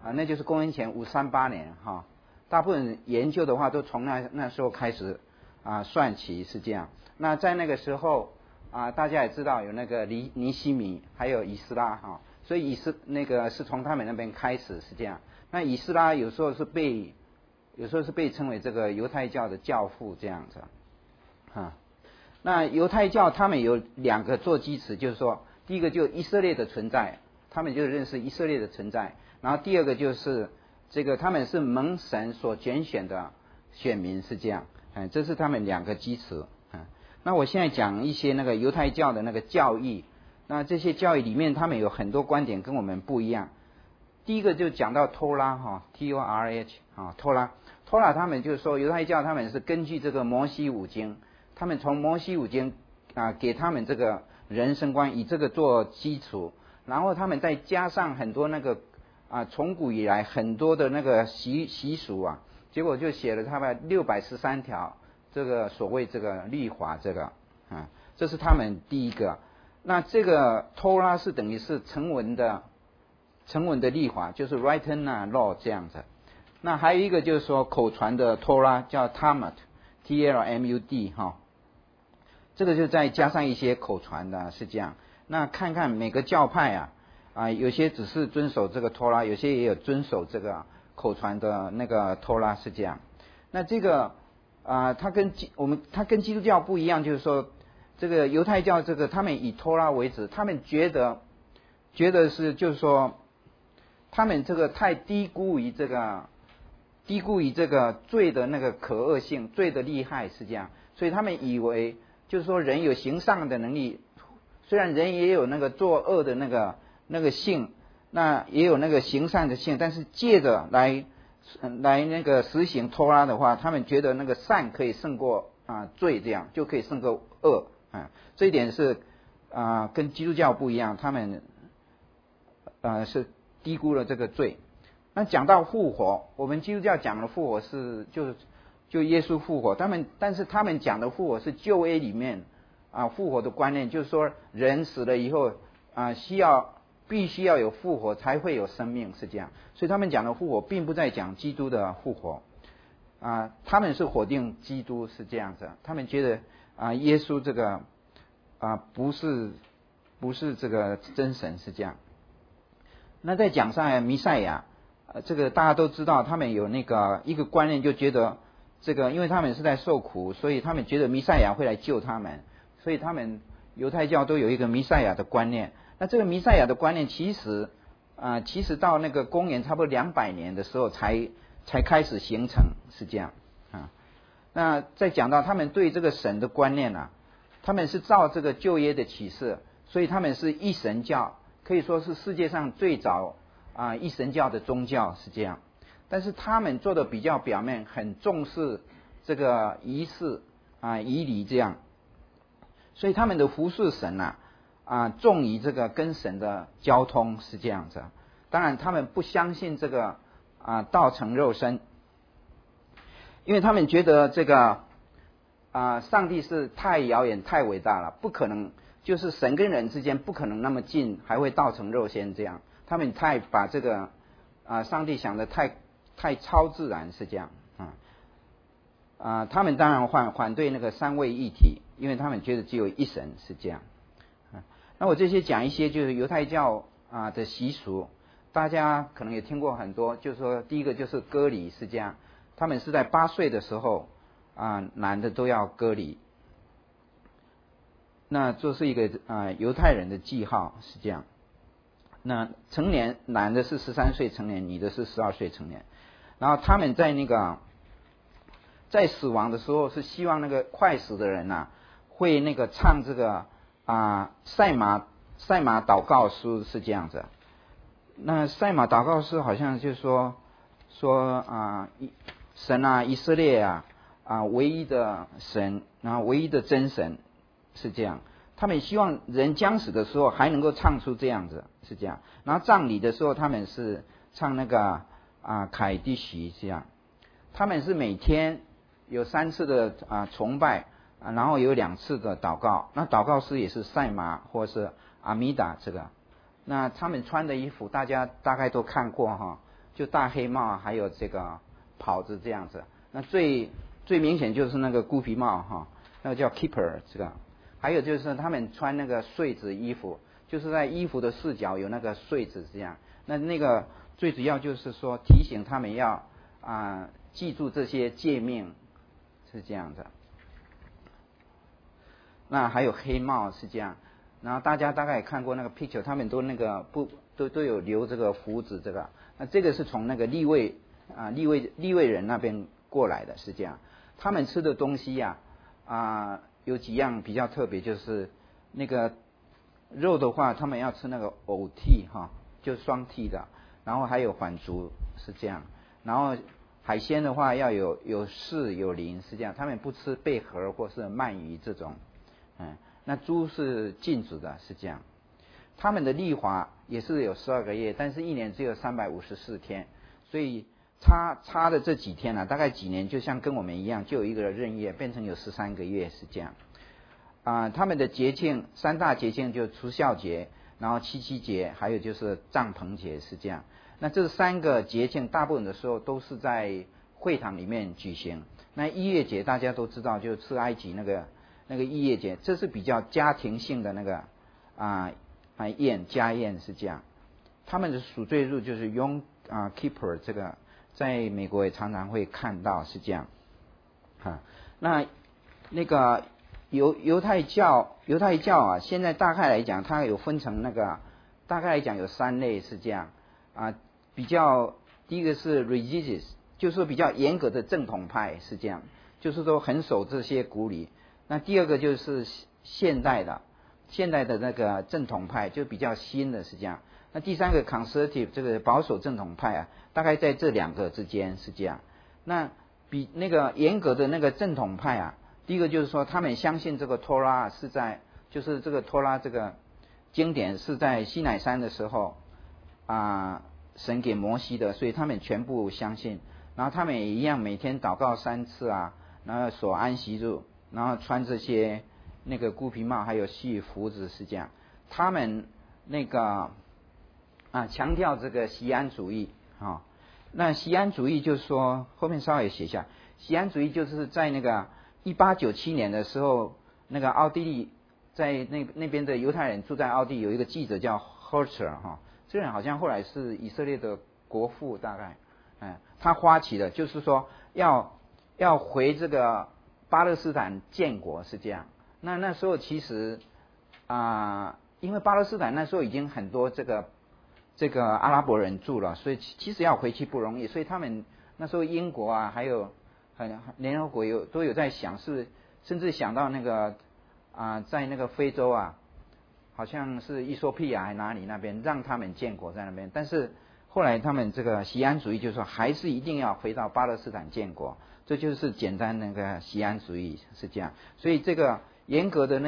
那就是公元前538年哈。大部分研究的话都从那时候开始算起是这样。那在那个时候大家也知道有那个尼希米还有以斯拉哈，所以那个是从他们那边开始是这样。那以斯拉有时候是被称为这个犹太教的教父这样子那犹太教他们有2个做基础，就是说第一个就以色列的存在，他们就认识以色列的存在，然后第二个就是这个他们是蒙神所拣选的选民是这样，这是他们2个基础。那我现在讲一些那个犹太教的那个教义，那这些教义里面他们有很多观点跟我们不一样。第一个就讲到托拉哈 T-O-R-H 托拉他们就是说犹太教他们是根据这个摩西五经，他们从摩西五经给他们这个人生观，以这个做基础，然后他们再加上很多那个从古以来很多的那个习俗结果就写了他们613条这个所谓这个律法这个这是他们第一个。那这个托拉是等于是成文的律法，就是 written law 这样子。那还有一个就是说口传的托拉叫 Talmud T-L-M-U-D 这个就再加上一些口传的是这样。那看看每个教派有些只是遵守这个托拉，有些也有遵守这个口传的那个托拉是这样。那这个它跟基督教不一样，就是说这个犹太教这个他们以托拉为主，他们觉得是就是说他们这个太低估于这个罪的那个可恶性，罪的厉害是这样，所以他们以为就是说人有行善的能力，虽然人也有那个作恶的那个性，那也有那个行善的性，但是借着来那个实行托拉的话，他们觉得那个善可以胜过罪，这样就可以胜过恶这一点是跟基督教不一样，他们是低估了这个罪。那讲到复活，我们基督教讲的复活是就耶稣复活，但是他们讲的复活是旧约里面复活的观念，就是说人死了以后必须要有复活才会有生命是这样，所以他们讲的复活并不在讲基督的复活他们是否定基督是这样子，他们觉得耶稣这个不是这个真神是这样。那再讲上弥赛亚这个大家都知道，他们有那个一个观念，就觉得这个因为他们是在受苦，所以他们觉得弥赛亚会来救他们，所以他们犹太教都有一个弥赛亚的观念。那这个弥赛亚的观念其实到那个公元差不多200年的时候才开始形成是这样那再讲到他们对这个神的观念他们是照这个旧约的启示，所以他们是一神教，可以说是世界上最早一神教的宗教是这样。但是他们做的比较表面，很重视这个仪式仪礼这样，所以他们的服侍神重于这个跟神的交通是这样子。当然他们不相信这个道成肉身，因为他们觉得这个上帝是太遥远太伟大了，不可能，就是神跟人之间不可能那么近还会道成肉身这样，他们把这个上帝想的太超自然是这样他们当然反对那个三位一体，因为他们觉得只有一神是这样那我这些讲一些就是犹太教的习俗，大家可能也听过很多，就是说第一个就是割礼是这样，他们是在8岁的时候男的都要割礼，那这是一个犹太人的记号是这样。那成年男的是13岁成年，女的是12岁成年，然后他们在那个在死亡的时候是希望那个快死的人会那个唱这个赛马祷告诗是这样子。那赛马祷告诗好像就是说神以色列唯一的神，然后唯一的真神是这样。他们希望人将死的时候还能够唱出这样子是这样。然后葬礼的时候他们是唱那个凯迪西这样。他们是每天有3次的崇拜然后有2次的祷告，那祷告诗也是赛马或是阿弥达这个。那他们穿的衣服大家大概都看过就大黑帽还有这个袍子这样子。那最明显就是那个孤皮帽哈，那个叫 keeper 这个。还有就是他们穿那个穗子衣服，就是在衣服的四角有那个穗子这样。那个最主要就是说提醒他们要记住这些诫命是这样的。那还有黑帽是这样，然后大家大概也看过那个 picture， 他们都那个都有留这个胡子这个。那这个是从那个利未人那边过来的是这样。他们吃的东西有几样比较特别，就是那个肉的话，他们要吃那个藕屉哈，就双屉的，然后还有缓竹是这样，然后海鲜的话要有柿有鳞是这样，他们不吃贝壳或是鳗鱼这种，那猪是禁止的是这样。他们的历法也是有12个月，但是一年只有354天，所以差的这几天大概几年就像跟我们一样，就有一个闰月变成有13个月是这样。他们的节庆3大节庆就除酵节，然后七七节，还有就是帐篷节是这样。那这3个节庆大部分的时候都是在会堂里面举行。那逾越节大家都知道，就吃埃及那个逾越节，这是比较家庭性的那个家宴是这样。他们的赎罪日就是Yom Kippur， 这个在美国也常常会看到是这样。那个犹太教现在大概来讲，它有分成大概来讲有3类是这样比较第一个是 religious， 就是比较严格的正统派是这样，就是说很守这些古礼。那第二个就是现代的那个正统派，就比较新的是这样。那第3个 conservative， 这个保守正统派大概在这2个之间是这样。那比那个严格的那个正统派第一个就是说他们相信这个托拉就是这个托拉这个经典是在西乃山的时候神给摩西的，所以他们全部相信。然后他们也一样每天祷告3次然后守安息日，然后穿这些那个孤皮帽还有细胡子是这样。他们那个强调这个锡安主义那锡安主义就是说后面稍微写一下，锡安主义就是在那个1897年的时候，那个奥地利在那边的犹太人住在奥地利，有一个记者叫 Herzer 这个人好像后来是以色列的国父大概他发起的，就是说要回这个巴勒斯坦建国是这样。那时候其实因为巴勒斯坦那时候已经很多这个阿拉伯人住了，所以其实要回去不容易，所以他们那时候英国还有联合国都有在想，甚至想到那个在那个非洲好像是伊索比亚还哪里那边让他们建国在那边，但是后来他们这个锡安主义就是说还是一定要回到巴勒斯坦建国，这就是简单那个锡安主义是这样。所以这个严格的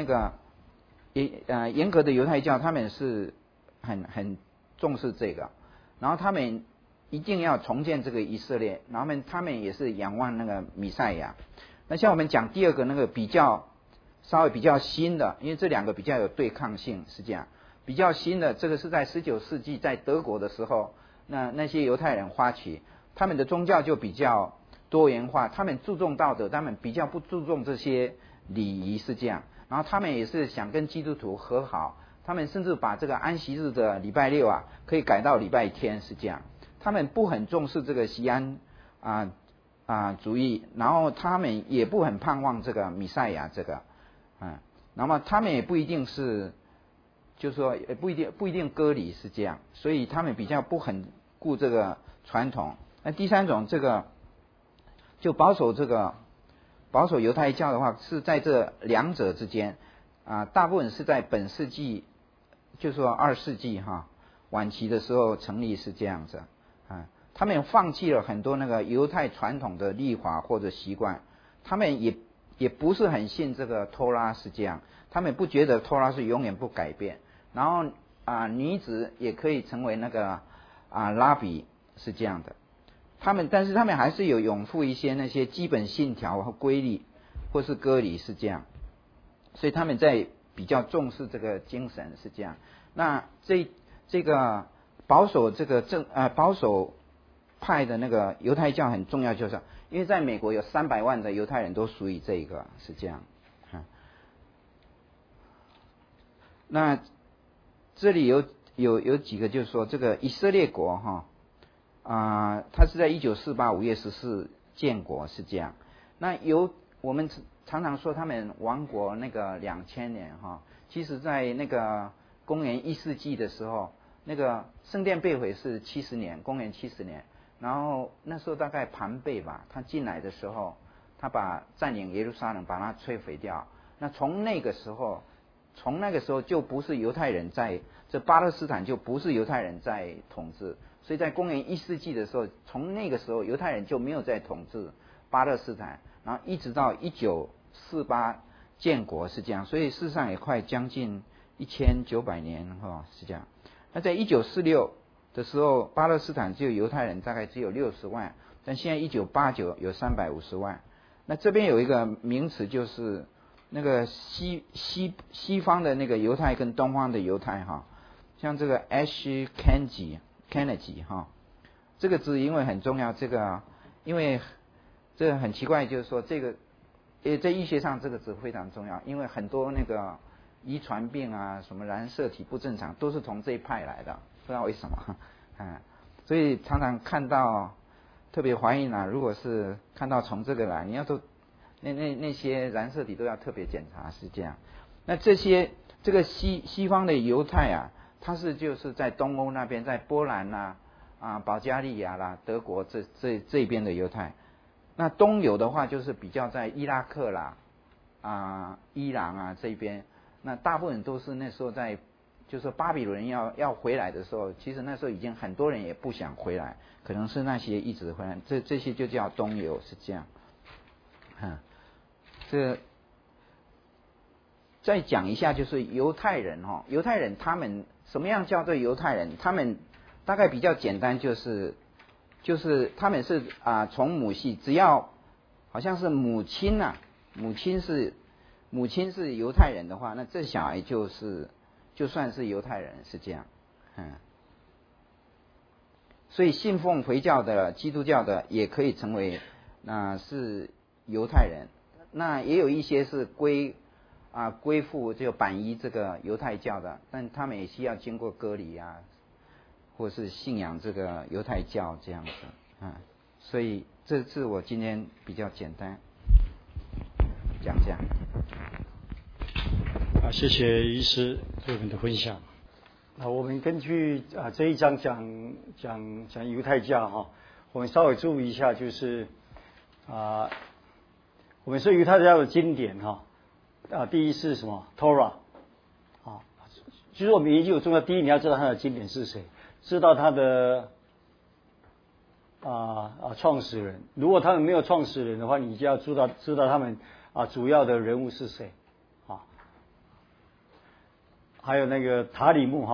犹太教他们是很重视这个，然后他们一定要重建这个以色列，然后他们也是仰望那个弥赛亚。那像我们讲第2个那个稍微比较新的，因为这2个比较有对抗性是这样。比较新的这个是在19世纪在德国的时候，那些犹太人发起，他们的宗教就比较多元化，他们注重道德，他们比较不注重这些礼仪是这样。然后他们也是想跟基督徒和好，他们甚至把这个安息日的礼拜6可以改到礼拜天是这样。他们不很重视这个锡安主义，然后他们也不很盼望这个弥赛亚这个那么他们也不一定是，就是说也不一定割礼是这样，所以他们比较不很顾这个传统。那第3种这个就保守犹太教的话是在这2者之间大部分是在本世纪，就是说2世纪晚期的时候成立是这样子他们放弃了很多那个犹太传统的历法或者习惯，他们也不是很信这个托拉是这样，他们不觉得托拉是永远不改变。然后女子也可以成为那个拉比是这样的。但是他们还是有拥护一些那些基本信条和规律或是割礼是这样，所以他们在比较重视这个精神是这样。那这个保守派的那个犹太教很重要，就是因为在美国有300万的犹太人都属于这一个，是这样。那这里有几个，就是说这个以色列国它是在1948 5月14建国，是这样。那我们常常说他们亡国那个2000年其实在那个公元1世纪的时候，那个圣殿被毁是70年，公元70年。然后那时候大概庞贝吧，他进来的时候，他占领耶路撒冷，把它摧毁掉。那从那个时候就不是犹太人这巴勒斯坦就不是犹太人在统治，所以在公元1世纪的时候，从那个时候犹太人就没有在统治巴勒斯坦，然后一直到1948建国，是这样。所以事实上也快将近1900年是这样。那在1946的时候，巴勒斯坦只有犹太人大概只有60万，但现在1989有350万。那这边有一个名词，就是那个西方的那个犹太跟东方的犹太像这个 Ashkenazi 这个字因为很重要，因为这个很奇怪，就是说这个在医学上这个字非常重要，因为很多那个遗传病啊，什么染色体不正常，都是从这一派来的，不知道为什么所以常常看到特别怀孕如果是看到从这个来，你要都那些染色体都要特别检查，是这样。那这个西方的犹太它就是在东欧那边，在波兰保加利亚啦、德国这边的犹太。那东犹的话，就是比较在伊拉克啦、伊朗这边。那大部分都是那时候就是巴比伦要回来的时候，其实那时候已经很多人也不想回来，可能是那些一直回来，这些就叫东犹，是这样。再讲一下，就是犹太人犹太人他们什么样叫做犹太人？他们大概比较简单，就是他们是从母系，只要好像是母亲是犹太人的话，那这小孩就算是犹太人，是这样。所以信奉回教的、基督教的也可以成为是犹太人。那也有一些是归附就板依这个犹太教的，但他们也需要经过割礼或是信仰这个犹太教这样子所以这是我今天比较简单讲这样。 谢谢医师对我们的分享。我们根据这一章讲犹太教我们稍微注意一下，就是我们说犹太教的经典第一是什么 Torah 就是我们研究重要，第一你要知道它的经典是谁，知道它的创始人。如果他们没有创始人的话，你就要知道他们主要的人物是谁还有那个塔里木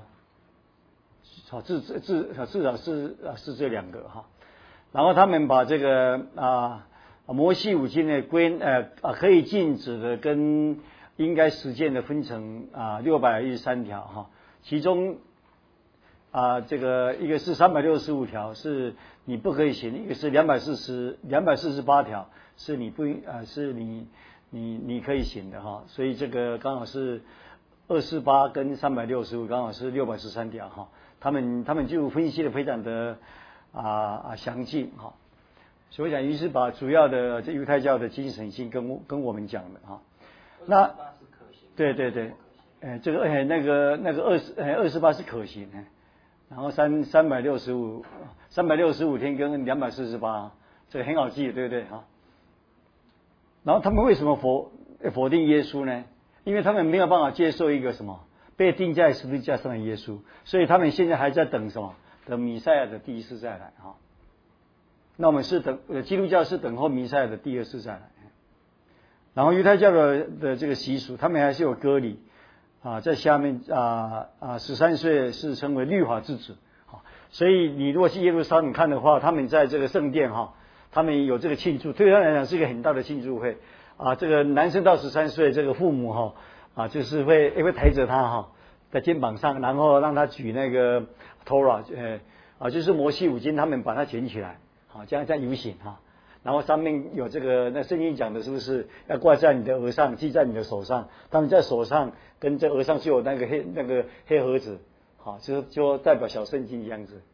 至少是这两个然后他们把这个摩西五经的可以禁止的跟应该实践的分成613条其中这个一个是365条是你不可以行，一个是248条是你不是你可以行的所以这个刚好是248跟365刚好是613条他们就分析的非常的详尽所以我想于是把主要的这犹太教的精神性跟我们讲的那对这个那个248是可行然后365天跟248这个很好记，对不对然后他们为什么否定耶稣呢？因为他们没有办法接受一个什么被钉在十字架上的耶稣，所以他们现在还在等什么？等弥赛亚的第一次再来那我们是基督教是等候弥赛亚的第二次再来。然后犹太教的这个习俗，他们还是有割礼在下面13岁是称为律法之子所以你如果去耶路撒冷看的话，他们在这个圣殿他们有这个庆祝，对他来讲是一个很大的庆祝会这个男生到13岁，这个父母就是会抬着他在肩膀上，然后让他举那个 Torah 就是摩西五经他们把它卷起来，这样在游行然后上面有这个，那圣经讲的是不是要挂在你的额上，系在你的手上？他们在手上跟这额上就有那个黑盒子，就代表小圣经这样子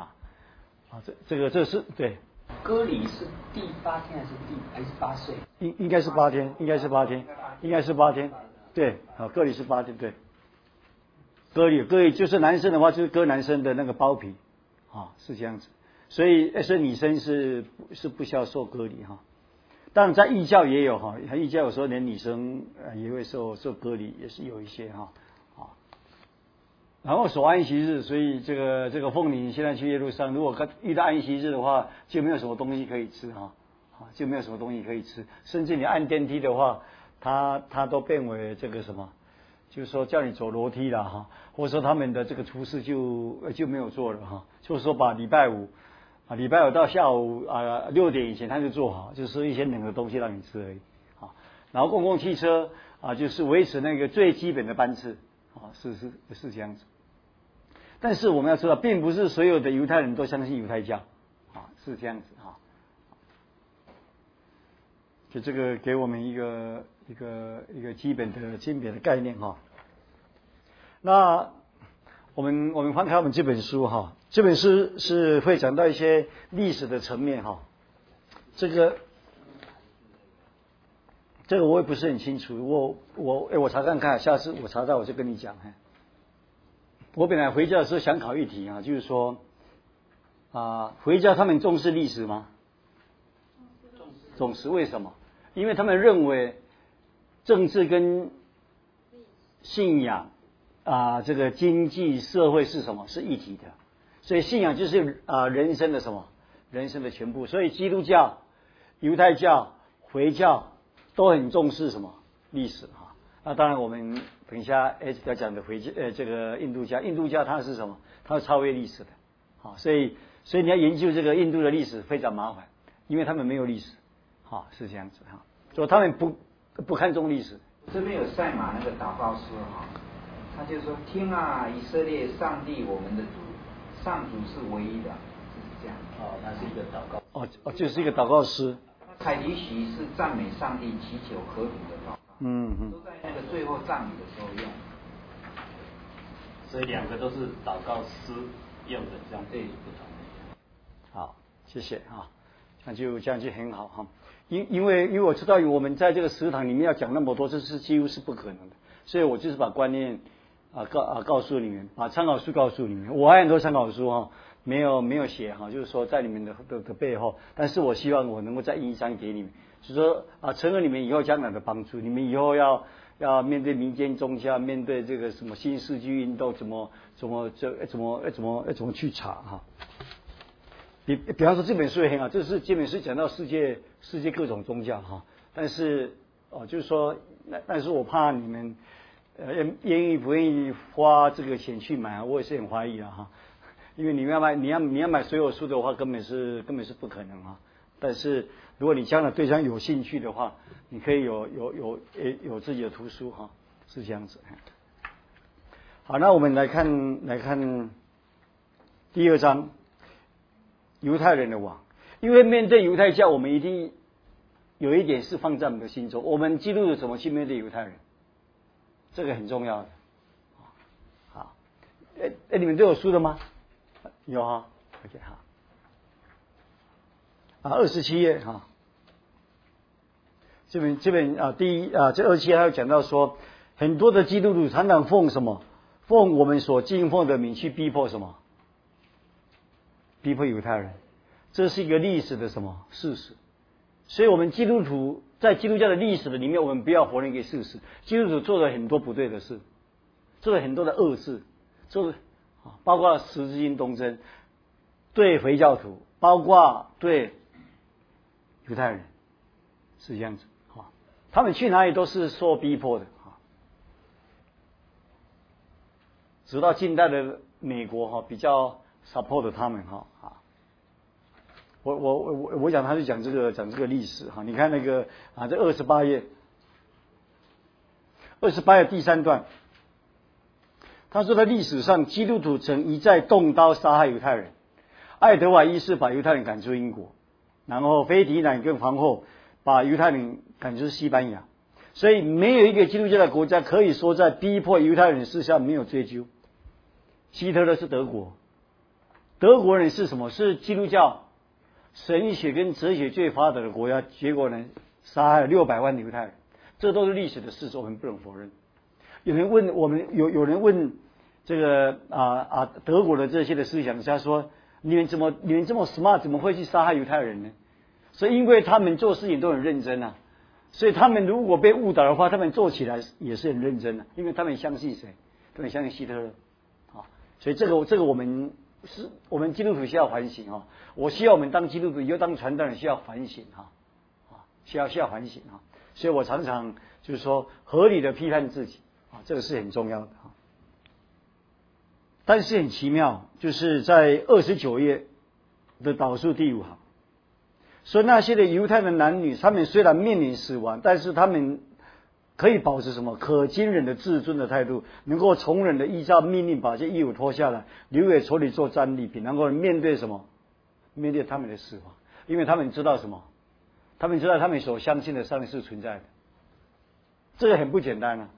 这是对。 割礼是第8天还是8岁？ 应该是8天，应该是8天，对，割礼是8天，对。割礼就是男生的话，就是割男生的那个包皮，是这样子。所以女生是不需要受割礼当然在异教也有异教有时候连女生也会受割礼，也是有一些然后守安息日，所以这个凤梨现在去耶路撒冷，如果遇到安息日的话，就没有什么东西可以吃就没有什么东西可以吃，甚至你按电梯的话，它都变为这个什么，就是说叫你走楼梯了或者说他们的这个厨师就没有做了就是说把礼拜五到下午6点以前他就做好，就是一些冷的东西让你吃而已然后公共汽车就是维持那个最基本的班次是这样子。但是我们要知道，并不是所有的犹太人都相信犹太教是这样子就这个给我们一个基本的概念那我们翻开我们这本书这本书是会讲到一些历史的层面这个我也不是很清楚，我查看看，下次我查到我就跟你讲我本来回教的时候想考一题就是说回教他们重视历史吗？重视，为什么？因为他们认为政治跟信仰这个经济社会是什么？是一体的，所以信仰就是人生的什么？人生的全部。所以基督教、犹太教、回教都很重视什么？历史那当然我们等一下要讲的这个印度教它是什么？它是超越历史的所以你要研究这个印度的历史非常麻烦，因为他们没有历史是这样子所以他们不看重历史。 这边有赛马那个祷告诗他就说：听以色列，上帝我们的主，上主是唯一的，就是这样那是一个祷告就是一个祷告诗。 凯迪许是赞美上帝、祈求和平的祷告都在那个最后葬礼的时候用， 所以2个都是祷告诗用的，这样对不同的。 好，谢谢这样就很好因为我知道我们在这个食堂里面要讲那么多，这是几乎是不可能的，所以我就是把观念告诉你们，把参考书告诉你们。我还有很多参考书没有写就是说在你们的背后，但是我希望我能够再印一张给你们，就是说成为你们以后将来的帮助。你们以后要面对民间宗教，面对这个什么新世纪运动，怎么去查比方说这本书也很好，这本书讲到世界各种宗教但是就是说但是我怕你们愿意不愿意花这个钱去买我也是很怀疑因为你要买所有书的话，根本是不可能但是如果你将来对这样有兴趣的话，你可以有自己的图书是这样子。好，那我们来看第2章，犹太人的王。因为面对犹太教，我们一定有一点是放在我们的心中，我们基督徒怎么去面对犹太人，这个很重要的。好，你们都有书的吗？有OK 27页这本第这27页还有讲到说，很多的基督徒常常奉什么？奉我们所敬奉的名去逼迫什么？逼迫犹太人，这是一个历史的什么事实？所以我们基督徒在基督教的历史的里面，我们不要否认一个事实：基督徒做了很多不对的事，做了很多的恶事，包括十字军东征，对回教徒，包括对犹太人，是这样子他们去哪里都是受逼迫的直到近代的美国比较 support 他们我讲他就讲这个历史你看那个这28页第3段，他说在历史上基督徒曾一再动刀杀害犹太人， 爱德华一世把犹太人赶出英国，然后斐迪南跟皇后把犹太人赶出西班牙，所以没有一个基督教的国家可以说在逼迫犹太人事上没有追究。希特勒是德国，德国人是什么？是基督教神学跟哲学最发达的国家，结果呢杀害了600万犹太人，这都是历史的事实，我们不能否认。有人问我们，有人问这个德国的这些的思想家说，你们这么 smart， 怎么会去杀害犹太人呢？所以因为他们做事情都很认真啊，所以他们如果被误导的话，他们做起来也是很认真的，因为他们相信谁？他们相信希特勒啊。所以这个我们基督徒需要反省啊。我希望我们当基督徒以后当传道人需要反省啊，需要反省啊。所以我常常就是说合理的批判自己啊，这个是很重要的啊。但是很奇妙，就是在29页的导数第5行，说那些的犹太的男女，他们虽然面临死亡，但是他们可以保持什么可惊人的自尊的态度，能够从容的依照命令把这衣服脱下来，留给仇敌做战利品，能够面对什么？面对他们的死亡，因为他们知道什么？他们知道他们所相信的上帝是存在的，这个很不简单啊。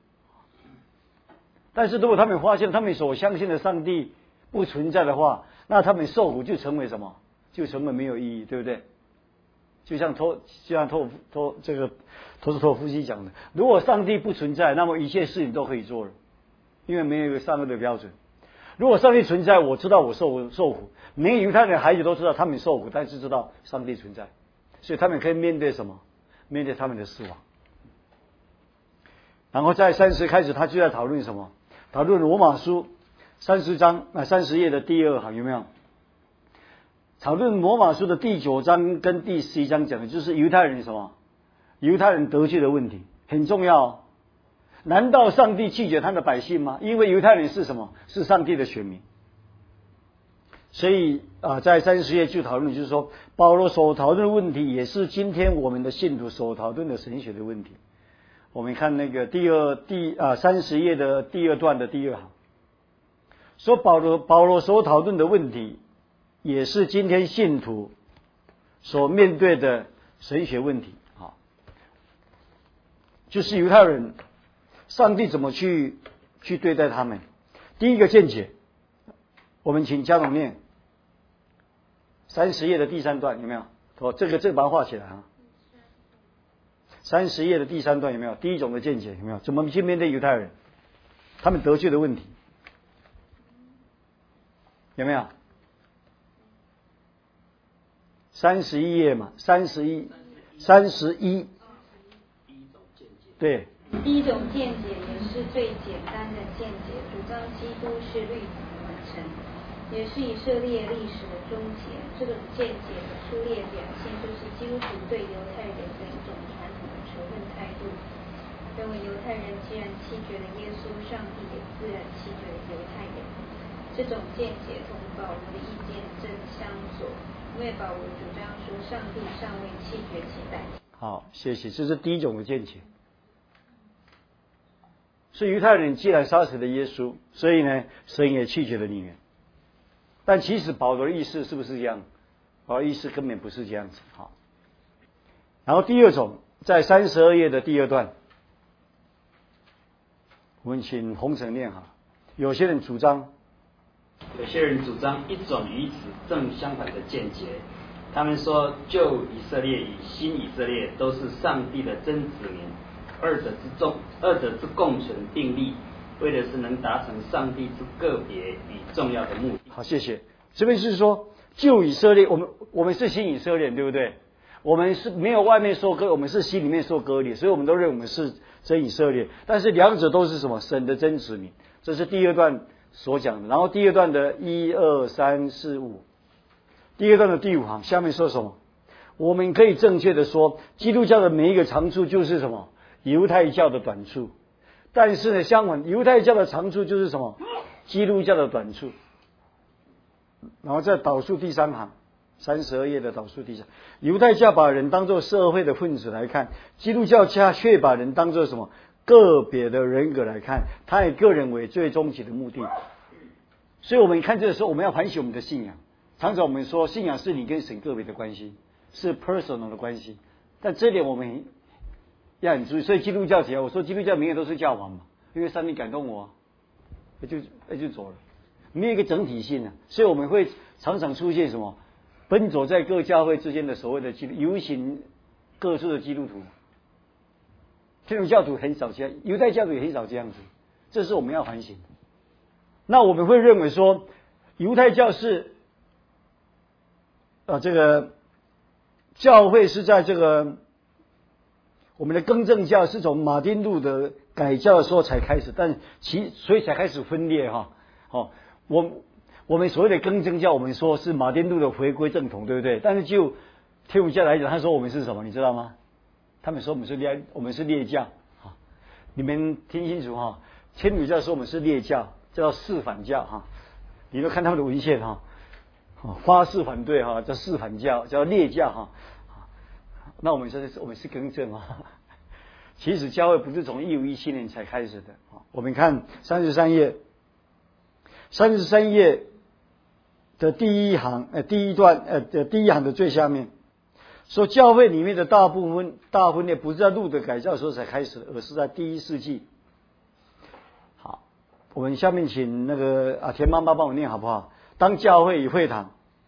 但是如果他们发现他们所相信的上帝不存在的话，那他们受苦就成为什么？就成为没有意义，对不对？就像托斯托夫斯基讲的，如果上帝不存在，那么一切事情都可以做了，因为没有一个善恶的标准。如果上帝存在，我知道我受苦，每个犹太人孩子都知道他们受苦，但是知道上帝存在，所以他们可以面对什么？面对他们的死亡。然后在30开始，他就在讨论什么？讨论罗马书30页的第2行，有没有？讨论罗马书的第9章跟第11章讲的就是犹太人什么？犹太人得罪的问题很重要哦。难道上帝拒绝他的百姓吗？因为犹太人是什么？是上帝的选民。所以在30页就讨论，就是说保罗所讨论的问题，也是今天我们的信徒所讨论的神学的问题。我们看那个30页的第2段的第2行，说保罗所讨论的问题，也是今天信徒所面对的神学问题啊，就是犹太人，上帝怎么去对待他们？第一个见解，我们请家长念30页的第3段，有没有？这个把它画起来啊。30页的第3段有没有？第一种的见解有没有？怎么去面对犹太人他们得罪的问题？有没有？31页嘛，31，对。 第一种见解也是最简单的见解，主张基督是律法的完成，也是以色列历史的终结。这种见解的粗略表现，就是基督徒对犹太人的一种传统的仇恨态度，认为犹太人既然弃绝了耶稣，上帝也自然弃绝了犹太人。这种见解同保罗的意见正相左，因为保罗主张说上帝尚未弃绝其百姓。 好，谢谢，这是第一种的见解。所以犹太人既然杀死了耶稣，所以呢，神也弃绝了你们。但其实保罗的意思是不是这样？保罗的意思根本不是这样子。好，然后第2种，在32页的第2段，我们请洪成念哈。有些人主张一种与此正相反的见解，他们说旧以色列与新以色列都是上帝的真子民，二者之共存并立，为的是能达成上帝之个别与重要的目的。 好，谢谢。这边是说旧以色列，我们是新以色列，对不对？我们是没有外面受割，我们是心里面受割礼，所以我们都认为我们是真以色列。但是两者都是什么？神的真子民。这是第2段所讲的。然后第2段的1、2、3、4、5，第2段的第5行下面说什么？我们可以正确的说，基督教的每一个长处就是什么？犹太教的短处。但是呢，相反，犹太教的长处就是什么？基督教的短处。然后在导数第3行，32页的导数第3，犹太教把人当作社会的分子来看，基督教却把人当作什么？个别的人格来看，他以个人为最终极的目的。所以我们看这个时候，我们要反省我们的信仰。 常常我们说信仰是你跟神个别的关系，是 personal 的关系，但这点我们要很注意。所以基督教起来，我说基督教永远都是教皇嘛，因为上帝感动我，就走了，没有一个整体性啊。所以我们会常常出现什么奔走在各教会之间的所谓的游行各处的基督徒，天主教徒很少这样，犹太教徒也很少这样子，这是我们要反省的。那我们会认为说，犹太教是这个教会是在这个我们的更正教是从马丁路的改教的时候才开始，但所以才开始分裂哈。我们所谓的更正教，我们说是马丁路的回归正统，对不对？但是就天主教来讲，他说我们是什么，你知道吗？他们说我们是列教啊，你们听清楚哈。天主教说我们是列教，叫四反教哈。你都看他们的文献哈，发誓反对哈，叫四反教，叫列教哈。那我们说我们是更正啊。其实教会不是从1517年才开始的。我们看33页的第一行第一行的最下面说，教会里面的大分裂不是在路德改教的时候才开始的，而是在第1世纪。好，我们下面请那个田妈妈帮我念好不好？当教会与会堂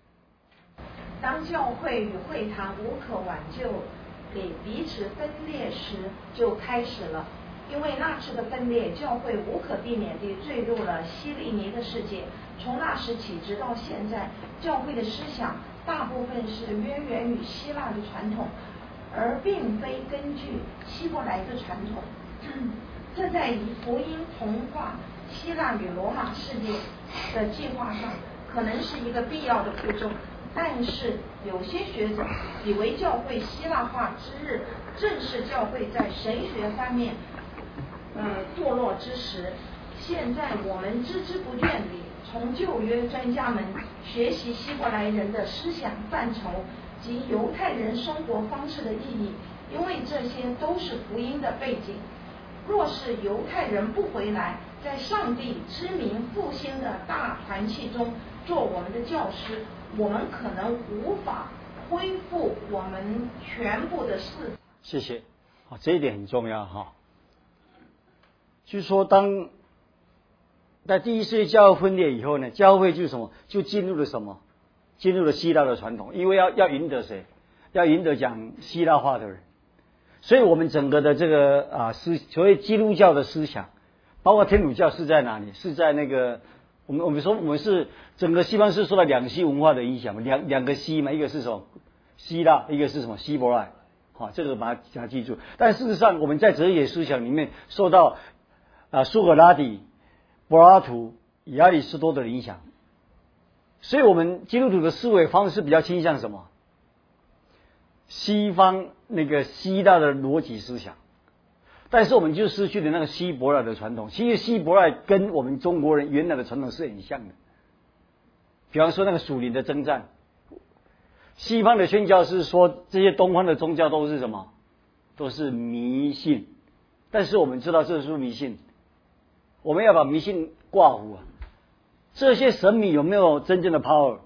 无可挽救给彼此分裂时就开始了，因为那次的分裂，教会无可避免地坠入了希利尼的世界。从那时起直到现在，教会的思想大部分是渊源于希腊的传统，而并非根据希伯来的传统。这在以福音同化希腊与罗马世界的计划上可能是一个必要的步骤，但是有些学者以为教会希腊化之日正是教会在神学方面堕落之时。现在我们孜孜不倦地从旧约专家们学习希伯来人的思想范畴及犹太人生活方式的意义，因为这些都是福音的背景。若是犹太人不回来，在上帝之名复兴的大团契中做我们的教师，我们可能无法恢复我们全部的事。 谢谢。好，这一点很重要哈。就是说，当在第1世纪教会分裂以后呢，教会就什么？就进入了什么？进入了希腊的传统，因为要赢得谁？要赢得讲希腊话的人。所以我们整个的这个所谓基督教的思想，包括天主教是在哪里？是在那个我们说我们是整个西方是受到两希文化的影响嘛，两个希嘛，一个是什么？希腊，一个是什么？希伯来。好，这个把它记住。但事实上，我们在哲学思想里面受到苏格拉底、柏拉图、亚里士多德的影响，所以我们基督徒的思维方式比较倾向什么？西方那个希腊的逻辑思想，但是我们就失去了那个希伯来的传统。其实希伯来跟我们中国人原来的传统是很像的。比方说那个属灵的征战，西方的宣教是说这些东方的宗教都是什么？都是迷信。但是我们知道这是迷信，我们要把迷信挂糊啊。这些神明有没有真正的 power？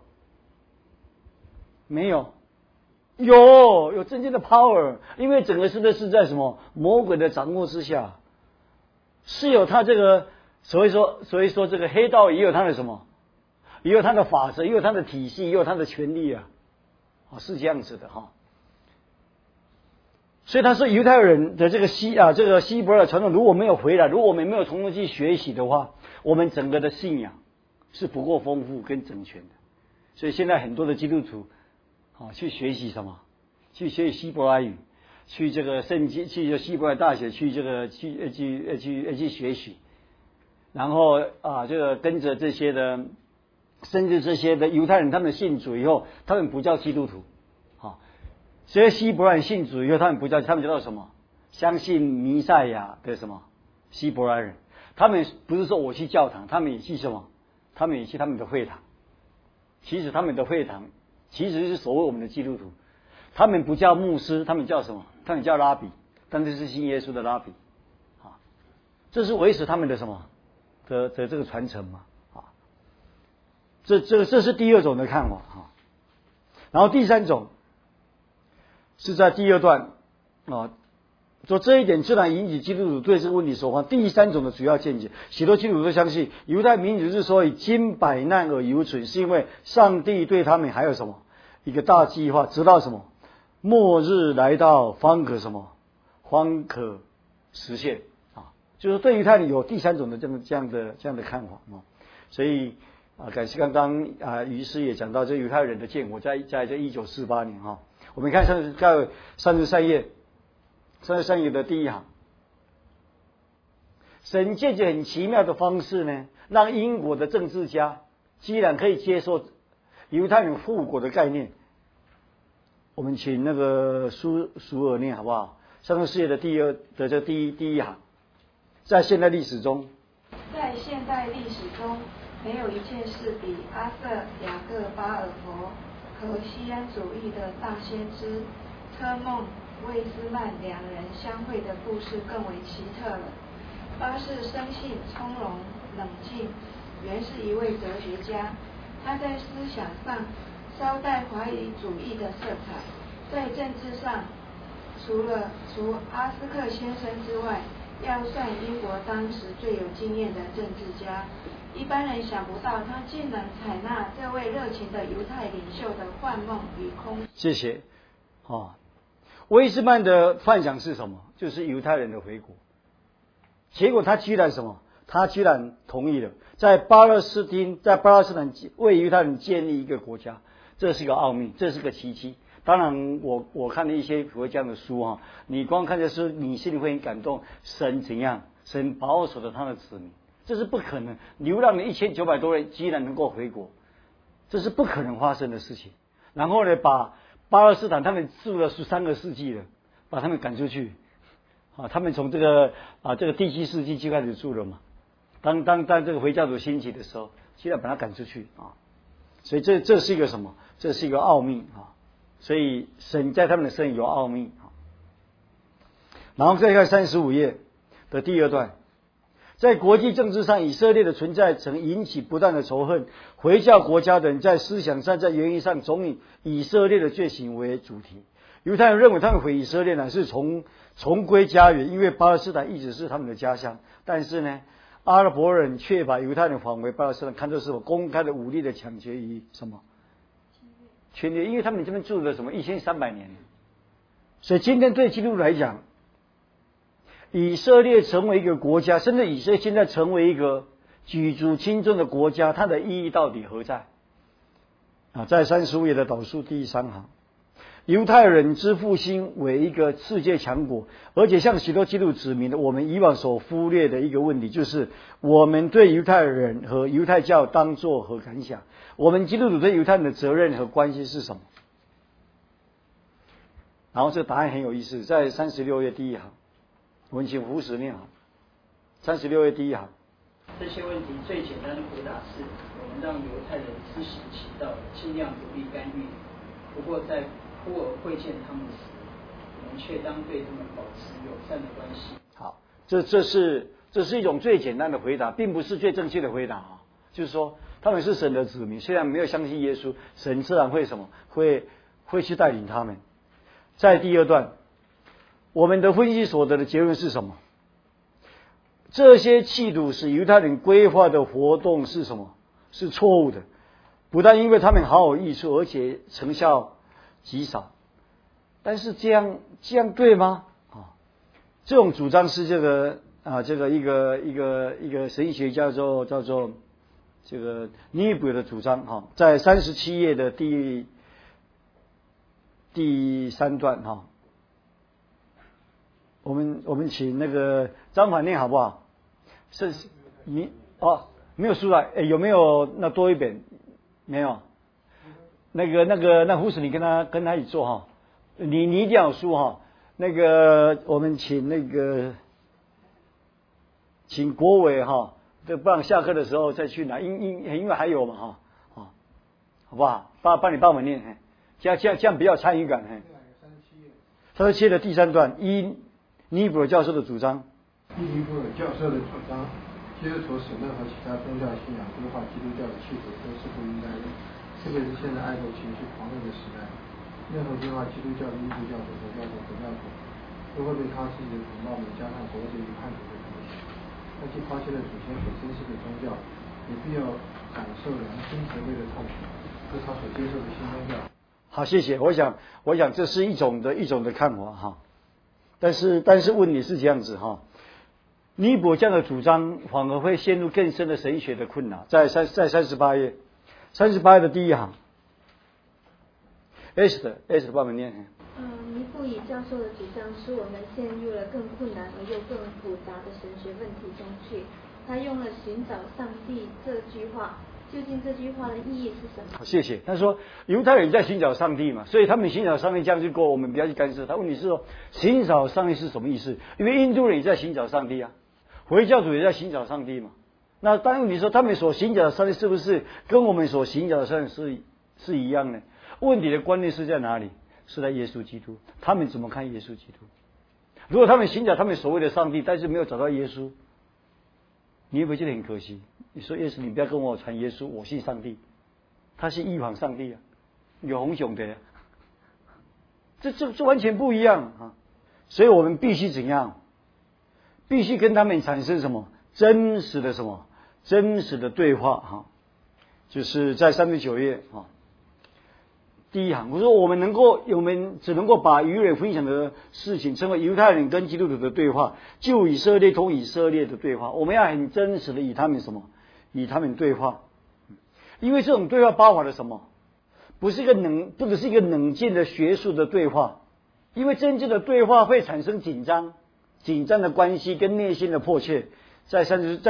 没有。有真正的 power， 因为整个世界是在什么魔鬼的掌握之下，是有他这个所以说这个黑道也有他的什么，也有他的法则，也有他的体系，也有他的权利啊，是这样子的哈。所以他说犹太人的这个希伯来传统如果没有回来，如果我们没有从中去学习的话，我们整个的信仰是不够丰富跟整全的。所以现在很多的基督徒去学习什么？去学习希伯来语，去这个圣经，去希伯来大学，去这个去学习，然后这个跟着这些的，甚至这些的犹太人，他们信主以后，他们不叫基督徒，这些希伯来人信主以后，他们叫做什么？相信弥赛亚的什么？希伯来人，他们不是说我去教堂，他们也去什么？他们也去他们的会堂。其实他们的会堂其实是所谓我们的基督徒，他们不叫牧师，他们叫什么？他们叫拉比，但是是信耶稣的拉比，这是维持他们的什么的这个传承嘛？ 这是第二种的看法哈。然后第三种是在第二段啊，说这一点自然引起基督徒对这个问题所方。第三种的主要见解，许多基督徒都相信犹太民族之所以经百难而犹存，是因为上帝对他们还有什么一个大计划，直到什么末日来到方可实现啊。就是对于他有第三种的这样的看法啊。所以感谢刚刚于师也讲到这犹太人的建国在这1948年哈。我们看33页的第一行，神借着很奇妙的方式呢，让英国的政治家既然可以接受犹太人复国的概念，我们请那个苏尔念好不好？34页的第一行，在现代历史中， 没有一件事比阿瑟·雅各巴尔佛和西安主义的大先知特梦魏斯曼两人相会的故事更为奇特了。巴士生性从容冷静，原是一位哲学家。他在思想上稍带怀疑主义的色彩，在政治上除阿斯克先生之外，要算英国当时最有经验的政治家。一般人想不到他竟能采纳这位热情的犹太领袖的幻梦与空。 谢谢。威斯曼的幻想是什么？就是犹太人的回国。结果他居然什么？他居然同意了，在巴勒斯坦为犹太人建立一个国家，这是个奥秘，这是个奇迹。当然我看了一些佛教的书哈，你光看这书，你心里会很感动。神怎样？神保守了他的子民，这是不可能。流浪了1900多人，居然能够回国，这是不可能发生的事情。然后呢，把巴勒斯坦他们住了13个世纪了，把他们赶出去。他们从这个第7世纪就开始住了嘛。当这个回教徒兴起的时候，居然把他赶出去啊！所以这是一个什么？这是一个奥秘啊！所以神在他们的身有奥秘啊。然后再看35页的第二段，在国际政治上，以色列的存在曾引起不断的仇恨。回教国家的人在思想上、在言语上总以以色列的罪行为主题。犹太人认为他们回以色列呢是重归家园，因为巴勒斯坦一直是他们的家乡。但是呢，阿拉伯人却把犹太人返回巴勒斯坦看作是公开的武力的抢劫与什么侵略，因为他们这边住了什么1300年。所以今天对基督徒来讲，以色列成为一个国家，甚至以色列现在成为一个举足轻重的国家，它的意义到底何在？在35页的导数第3行，犹太人之复兴为一个世界强国，而且向许多基督徒指明了我们以往所忽略的一个问题，就是我们对犹太人和犹太教当作何感想？我们基督徒对犹太人的责任和关系是什么？然后这个答案很有意思，在36页第一行，我们请胡石念好。36页第一行， 这些问题最简单的回答是：我们让犹太人自行其道，尽量不必干预。不过在忽而会见他们时，我们却当对他们保持友善的关系。 好，这是一种最简单的回答，并不是最正确的回答啊。就是说，他们是神的子民，虽然没有相信耶稣，神自然会什么？会去带领他们。在第二段，我们的分析所得的结论是什么？这些企图使犹太人规划的活动是什么？是错误的。不但因为他们毫无益处，而且成效极少。但是这样对吗？这种主张是这个一个神学家叫做这个尼布的主张在37页的第3段我们请那个张反念好不好？是你没有书来，有没有那多一本？没有。那胡使你跟他一起做你一定要有书那个我们请国伟不然下课的时候再去拿，因为还有嘛好不好？帮你帮我们念，这样比较参与感。37页的第3段，尼布尔教授的主张。 尼布尔教授的主张， 基督徒使任何其他宗教信仰规划基督教的企图都是不应该的，特别是现在爱斗情绪狂热的时代，任何规划基督教的印度教徒、佛教徒、回教徒都会被他自己的同胞们加上国贼与叛徒的东西。他既抛弃了祖先所珍视的宗教，也必要感受良心责备的痛苦，这是他所接受的新宗教。 好，谢谢。我想这是一种的看法哈。但是问题是这样子哈，尼泊这样的主张反而会陷入更深的神学的困扰。在38页的第一行 ，S 的帮我们念。 尼布以教授的主张使我们陷入了更困难而又更复杂的神学问题中去。他用了寻找上帝这句话，究竟这句话的意义是什么？ 谢谢。他说犹太人在寻找上帝嘛，所以他们寻找上帝这样就够，我们不要去干涉。他问题是说寻找上帝是什么意思？因为印度人也在寻找上帝啊，回教徒也在寻找上帝嘛。那当然你说他们所寻找的上帝是不是跟我们所寻找的上帝是一样的？问题的关键是在哪里？是在耶稣基督。他们怎么看耶稣基督？如果他们寻找他们所谓的上帝，但是没有找到耶稣，你会不会觉得很可惜？你说耶稣，你不要跟我传耶稣，我信上帝，他是一方上帝啊，有红熊的呀，这完全不一样啊！所以我们必须怎样？必须跟他们产生什么真实的对话哈？就是在39页啊。第一行，我说我们只能够把与人分享的事情称为犹太人跟基督徒的对话，就以色列同以色列的对话。我们要很真实的与他们对话，因为这种对话包含了什么？不是一个冷静的学术的对话，因为真正的对话会产生紧张的关系跟内心的迫切。在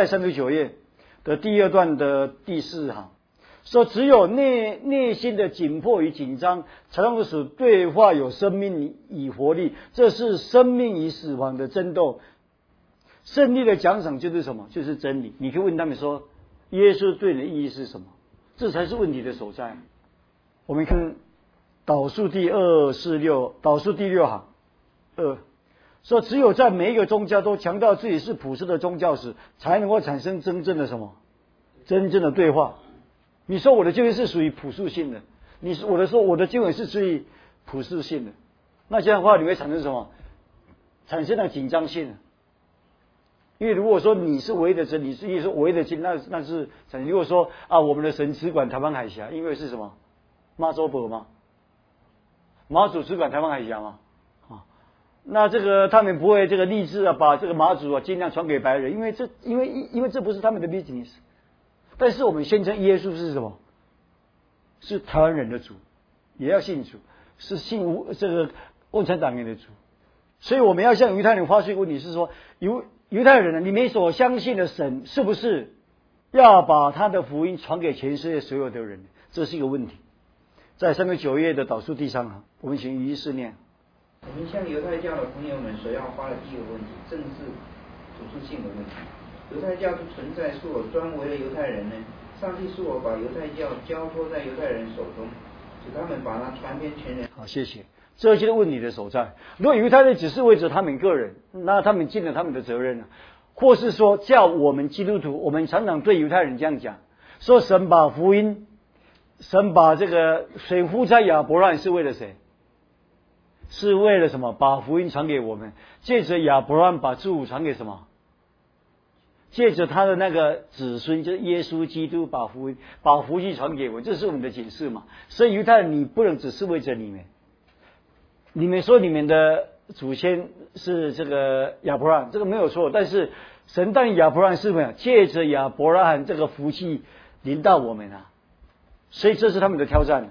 39页的第二段的第4行。说只有内心的紧迫与紧张，才能够使对话有生命与活力。这是生命与死亡的争斗。胜利的奖赏就是什么？就是真理。你可以问他们说，耶稣对你的意义是什么？这才是问题的所在。我们看导数第246，导数第6行2，说只有在每一个宗教都强调自己是普世的宗教时，才能够产生真正的对话。你说我的经文是属于朴素性的，我的经文是属于普世性的，那这样的话你会产生什么？产生了紧张性。因为如果说你是唯一的真理，你是唯一的经，那是如果说我们的神只管台湾海峡，因为是什么？妈祖婆吗？马祖只管台湾海峡吗？那这个他们不会这个立志把这个马祖尽量传给白人，因为这不是他们的 business。但是我们宣称耶稣是什么？是台湾人的主，也要信主，是信这个共产党人的主。所以我们要向犹太人发出一个问题，是说犹太人呢，你们所相信的神是不是要把他的福音传给全世界所有的人？这是一个问题。在39页的导数第3行，我们请于医师念。 我们向犹太教的朋友们所要发的第一个问题，正是主诉性的问题。犹太教的存在是我专为了犹太人呢？上帝是我把犹太教交托在犹太人手中，使他们把它传遍全人。 好，谢谢。这就是问题的所在。如果犹太人只是为着他们个人，那他们尽了他们的责任了。或是说，叫我们基督徒，我们常常对犹太人这样讲，说神把这个水呼在亚伯拉罕是为了谁？是为了什么？把福音传给我们，借着亚伯拉罕把祝福传给什么？借着他的那个子孙，就是耶稣基督，把福气传给我，这是我们的解释嘛。所以犹太人，你不能只是为着你们说你们的祖先是这个亚伯拉罕，这个没有错。但是神但亚伯拉罕是没有借着亚伯拉罕这个福气临到我们啊，所以这是他们的挑战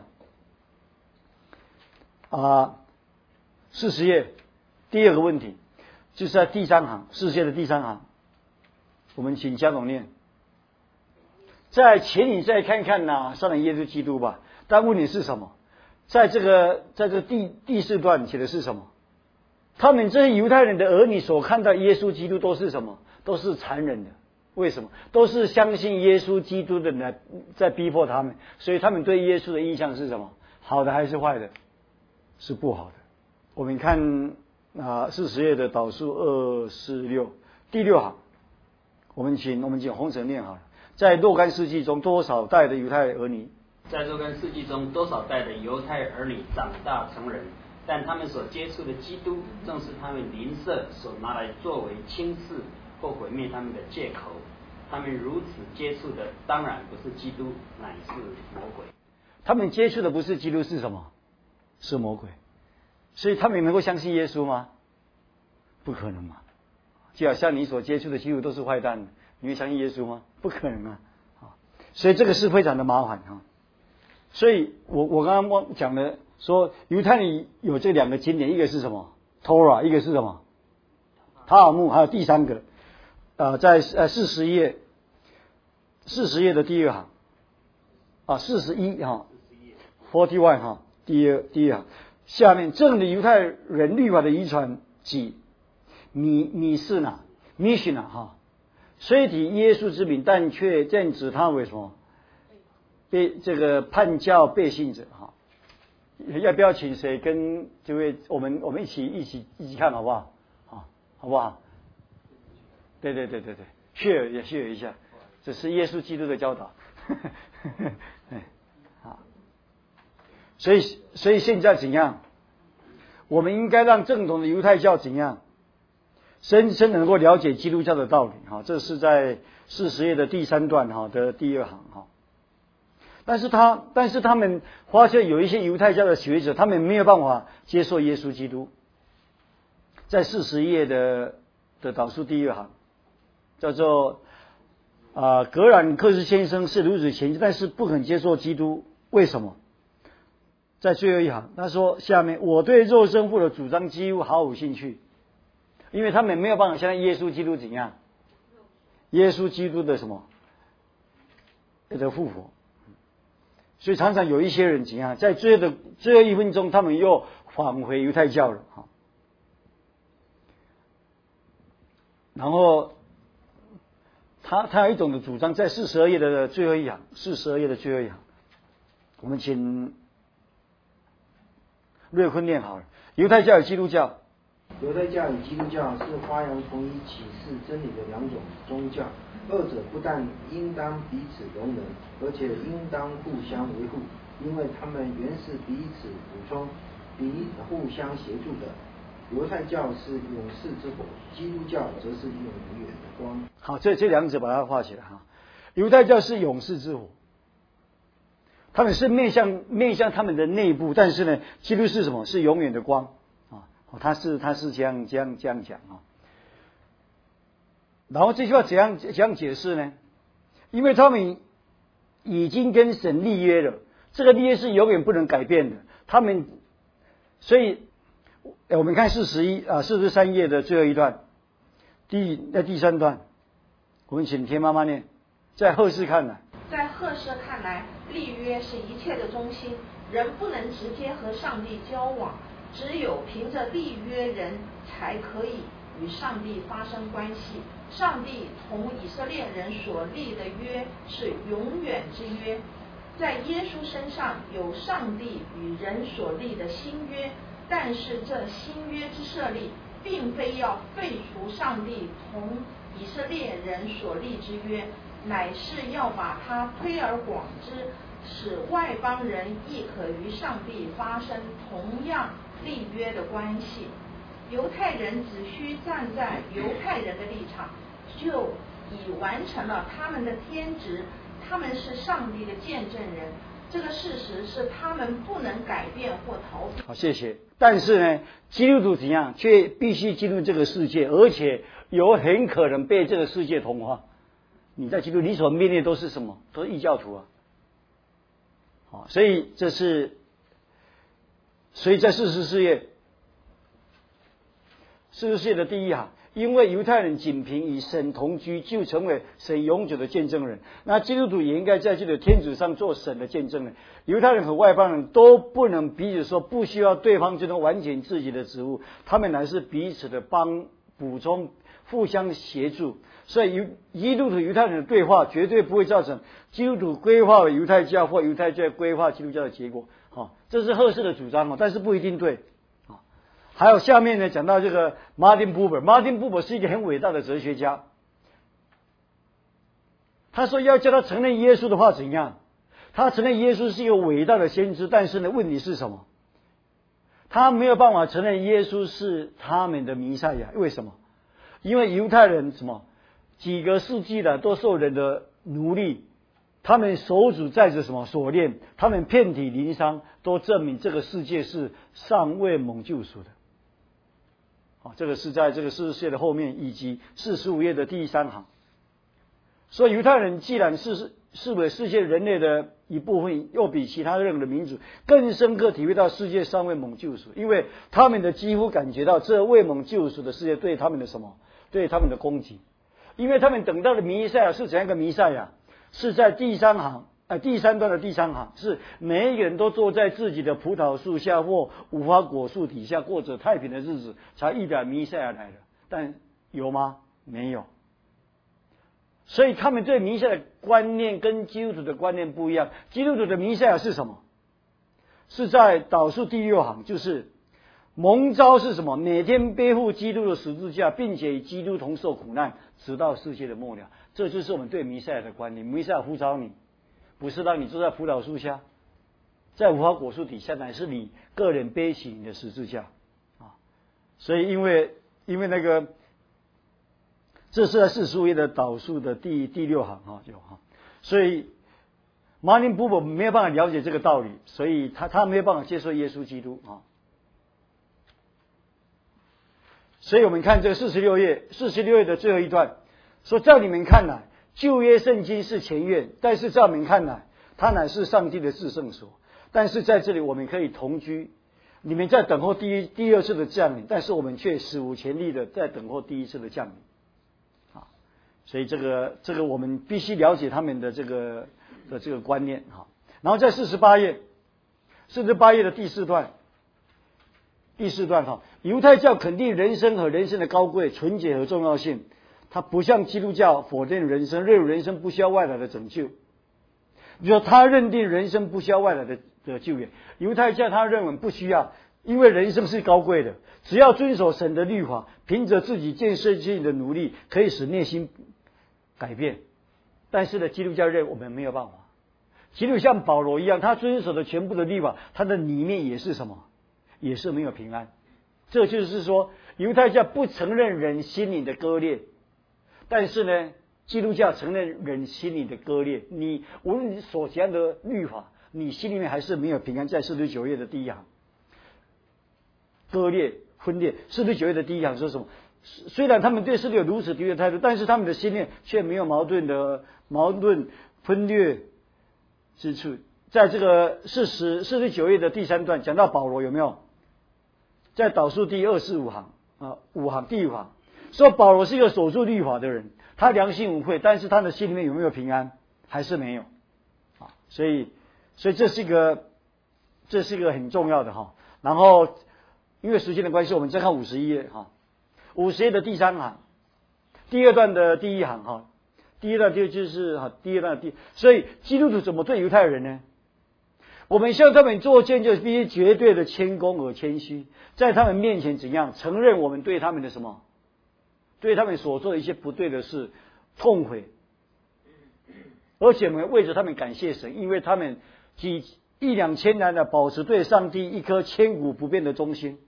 40页第二个问题，就是在第3行，40页的第3行。我们请江总念，在前你再看看上了耶稣基督吧。但问题是什么？在这个第4段写的是什么？他们这些犹太人的儿女所看到耶稣基督都是什么？都是残忍的。为什么？都是相信耶稣基督的人在逼迫他们，所以他们对耶稣的印象是什么？好的还是坏的？是不好的。我们看40页的导数246第6行。 我们请洪神念好了。在若干世纪中，多少代的犹太儿女？ 在若干世纪中，多少代的犹太儿女长大成人，但他们所接触的基督，正是他们邻舍所拿来作为轻视或毁灭他们的借口。他们如此接触的，当然不是基督，乃是魔鬼。 他们接触的不是基督，是什么？是魔鬼。所以他们能够相信耶稣吗？不可能嘛！就好像你所接触的基督都是坏蛋，你会相信耶稣吗？不可能啊！所以这个是非常的麻烦啊。所以我刚刚讲的说，犹太里有这两个经典，一个是什么 Torah， 一个是什么塔尔木，还有第三个在40页的第二行41哈41哈第一行下面，正的犹太人律法的遗传及米士拿 Mishnah 哈，虽提耶稣之名，但却证指他为什么被这个叛教背信者哈。要不要请谁跟这位我们一起看好不好？好不好？对，share 一下，这是耶稣基督的教导。好，所以现在怎样？我们应该让正统的犹太教怎样深深能够了解基督教的道理。哈，这是在40页的第3段哈的第2行哈。但是他们发现有一些犹太教的学者，他们没有办法接受耶稣基督。在40页的导数第2行，叫做格兰克斯先生是如此前进，但是不肯接受基督，为什么？在最后一行，他说下面我对肉身父的主张几乎毫无兴趣，因为他们没有办法相信耶稣基督怎样，耶稣基督的什么的复活。所以常常有一些人怎样，在最后1分钟，他们又返回犹太教了哈。然后他有一种的主张，在42页的最后一行，42页的最后一行，我们请瑞坤念好了。犹太教与基督教， 犹太教与基督教是发扬同一启示真理的两种宗教，二者不但应当彼此容忍，而且应当互相维护，因为他们原是彼此补充、互相协助的。犹太教是永世之火，基督教则是永远的光。 好，这两者把它画起来哈。犹太教是永世之火，他们是面向他们的内部，但是呢，基督是什么？是永远的光啊！他是这样讲啊。然后这句话怎样解释呢？因为他们已经跟神立约了，这个立约是永远不能改变的。所以我们看43页的最后一段，第3段，我们请田妈妈念。在赫氏看来， 立约是一切的中心，人不能直接和上帝交往，只有凭着立约，人才可以与上帝发生关系。上帝同以色列人所立的约是永远之约，在耶稣身上有上帝与人所立的新约，但是这新约之设立并非要废除上帝同以色列人所立之约，乃是要把它推而广之，使外邦人亦可与上帝发生同样立约的关系。犹太人只需站在犹太人的立场，就已完成了他们的天职，他们是上帝的见证人，这个事实是他们不能改变或逃避。 好，谢谢。但是呢，基督徒怎样，却必须进入这个世界，而且有很可能被这个世界同化。你在基督，你所面对都是什么？都是异教徒啊。好，所以在44页的第1行，因为犹太人仅凭与神同居，就成为神永久的见证人。那基督徒也应该在这个天主上做神的见证人。犹太人和外邦人都不能彼此说，不需要对方就能完成自己的职务，他们乃是彼此的补充，互相协助。所以基督徒犹太人的对话绝对不会造成基督徒规划为犹太教或犹太教规划基督教的结果。这是赫氏的主张，但是不一定对。还有下面呢，讲到这个马丁布伯是一个很伟大的哲学家。 他说要叫他承认耶稣的话怎样？他承认耶稣是一个伟大的先知，但是呢，问题是什么？他没有办法承认耶稣是他们的弥赛亚。为什么？因为犹太人什么几个世纪的都受人的奴隶，他们手指载着什么锁链，他们遍体鳞伤，都证明这个世界是尚未蒙救赎的。这个是在这个40页的后面，以及45页的第3行。所以犹太人既然视为世界人类的一部分，又比其他任何的民族更深刻体会到世界尚未蒙救赎，因为他们的几乎感觉到这未蒙救赎的世界对他们的什么？对他们的攻击。因为他们等到的弥赛亚是怎样一个弥赛亚？是在第3段的第3行，是每一个人都坐在自己的葡萄树下或无花果树底下过着太平的日子，才预表弥赛亚来了。但有吗？没有。所以他们对弥赛亚的观念跟基督徒的观念不一样。基督徒的弥赛亚是什么？是在导数第6行，就是蒙召是什么？每天背负基督的十字架，并且与基督同受苦难，直到世界的末了。这就是我们对弥赛亚的观念。弥赛亚呼召你，不是让你坐在葡萄树下，在无花果树底下，乃是你个人背起你的十字架啊！所以因为那个，这是在45页的导数的第6行啊，所以马林布伯没有办法了解这个道理，所以他没有办法接受耶稣基督啊。所以我们看这个46页的最后一段，说在你们看来，旧约圣经是前院，但是在我们看来，它乃是上帝的至圣所。但是在这里我们可以同居，你们在等候第二次的降临，但是我们却史无前例的在等候第一次的降临。啊，所以这个我们必须了解他们的这个观念哈。然后在48页的第4段哈，犹太教肯定人生和人生的高贵、纯洁和重要性，它不像基督教否定人生，认为人生不需要外来的拯救。比如说他认定人生不需要外来的救援，犹太教他认为不需要，因为人生是高贵的，只要遵守神的律法，凭着自己建设性的努力，可以使内心改变。但是呢，基督教认为我们没有办法。基督像保罗一样，他遵守的全部的律法，他的里面也是什么？也是没有平安。这就是说，犹太教不承认人心灵的割裂，但是呢，基督教承认人心灵的割裂。你无论你所讲的律法，你心里面还是没有平安。在49页的第1行，割裂分裂。49页的第1行说什么？虽然他们对世界有如此敌对的态度，但是他们的心念却没有矛盾分裂之处。在这个49页的第3段讲到保罗有没有？在导数第25行第5行说保罗是一个守住律法的人，他良心无愧，但是他的心里面有没有平安？还是没有啊。所以这是一个很重要的哈。然后因为时间的关系，我们再看51页哈，50页的第3行，第2段的第1行哈，第一段就是第2段的所以基督徒怎么对犹太人呢？我们向他们做见证，必须绝对的谦恭和谦虚，在他们面前怎样承认我们对他们的什么？对他们所做的一些不对的事痛悔，而且我们为着他们感谢神，因为他们1-2千年的保持对上帝一颗千古不变的忠心。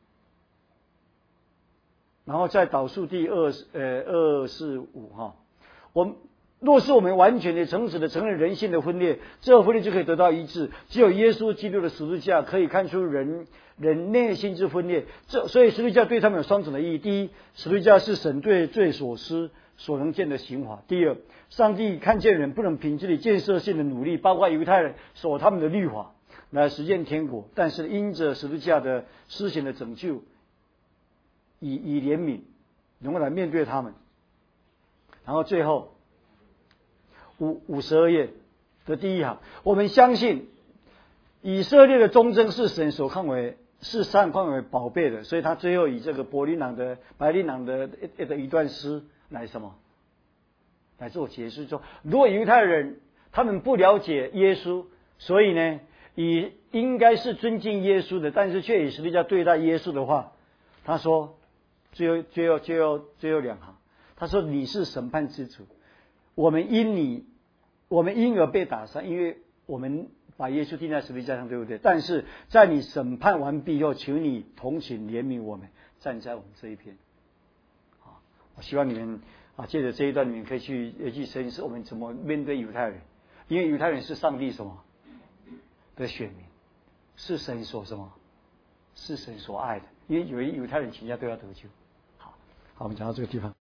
然后在导数第245哈，若是我们完全的诚实的承认人性的分裂，这个分裂就可以得到医治。只有耶稣基督的十字架可以看出人内心之分裂。所以十字架对他们有双重的意义：第一，十字架是神对罪所施所能见的刑罚；第二，上帝看见人不能凭自己建设性的努力，包括犹太人守他们的律法来实现天国，但是因着十字架的施行的拯救，以怜悯能够来面对他们。然后最后52页的第1行，我们相信以色列的忠贞是神所看为宝贝的，所以他最后以这个白琳琅的一段诗来做解释说，如果犹太人他们不了解耶稣，所以呢应该是尊敬耶稣的，但是却以十字架对待耶稣的话，他说最后2行，他说你是审判之主， 我们因而被打伤，因为我们把耶稣钉在十字架上，对不对？但是在你审判完毕以后，求你同情怜悯我们，站在我们这一边。好，我希望你们借着这一段，你们可以去深思我们怎么面对犹太人，因为犹太人是上帝什么的选民，是神所什么，是神所爱的，因为犹太人全家都要得救。好，我们讲到这个地方。